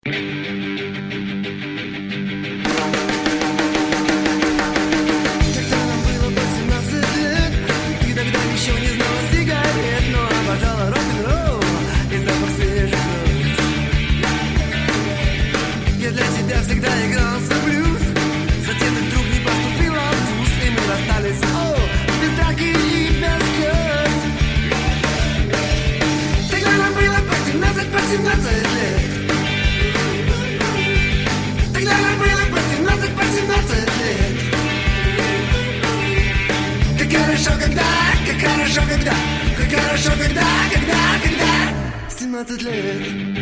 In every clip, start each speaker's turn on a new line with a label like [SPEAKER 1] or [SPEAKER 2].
[SPEAKER 1] Всегда играл свой блюз, затем и вдруг не поступила в вуз, и мы расстались, без драки и без слез. Тогда нам было по 17 лет. Тогда нам было по 17 лет. Как хорошо, когда 17 лет.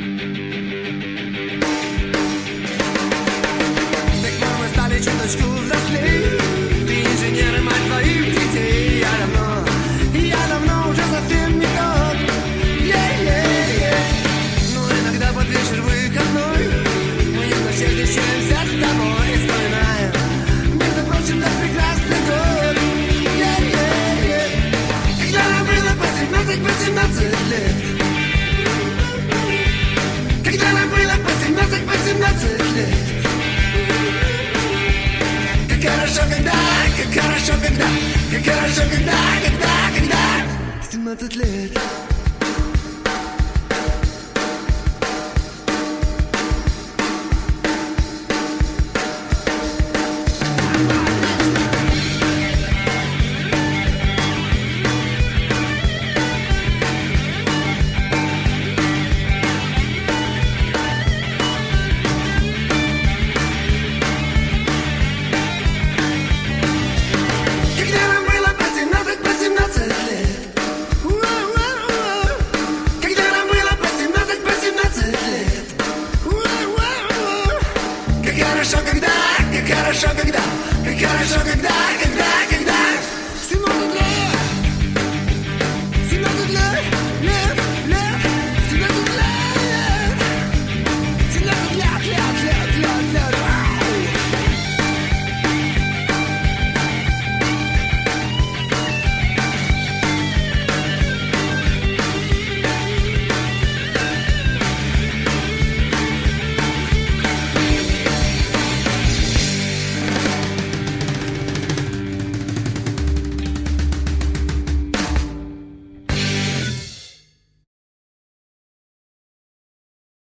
[SPEAKER 1] Чуточку взрослей. Ты инженер и мать твоих детей. Я давно уже совсем не тот. Но иногда под вечер выходной мы немножко встречаемся с тобой, вспоминая, между прочим, наш прекрасный год. Когда нам было по 17 лет. Когда нам было по 17 лет. Как хорошо, когда 17 лет.